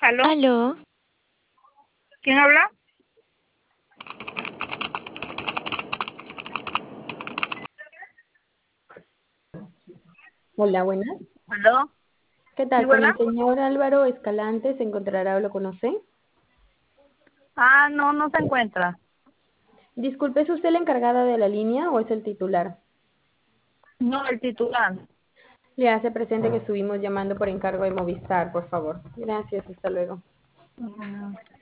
¿Aló? Aló, ¿Quién habla? Hola, buenas. ¿Aló? ¿Qué ¿Sí, tal? Con buena? el señor Álvaro Escalante se encontrará, ¿lo conoce? Ah, no, no se encuentra. Disculpe, ¿es usted la encargada de la línea o es el titular? No, el titular. Le hace presente que estuvimos llamando por encargo de Movistar, por favor. Gracias, hasta luego. Ujú.